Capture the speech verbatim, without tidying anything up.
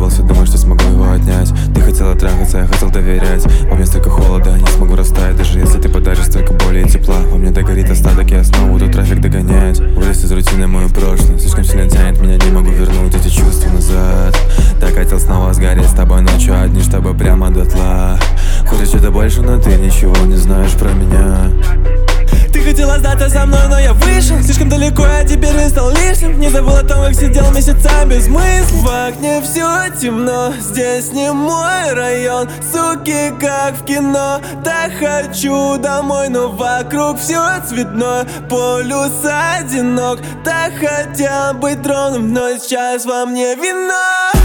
радовался, думаю, что смогу его отнять. Ты хотела трахаться, я хотел доверять. Во мне столько холода, не смогу растаять. Даже если ты подаришь столько боли и тепла. Во мне догорит остаток, я снова буду трафик догонять. Вылез из рутины мое прошлое, слишком сильно тянет меня, не могу вернуть эти чувства назад. Так хотел снова сгореть с тобой ночью одни, чтобы прямо дотла. Хочешь что-то больше, но ты ничего не знаешь про меня. Ты хотела сдаться со мной, но я вышел слишком далеко, я теперь не стал лишним. Не забыл о том, как сидел месяцами без мысли. В окне все темно, здесь не мой район. Суки, как в кино, так хочу домой. Но вокруг все цветное, полюс одинок. Так хотел быть дроном, но сейчас во мне вино.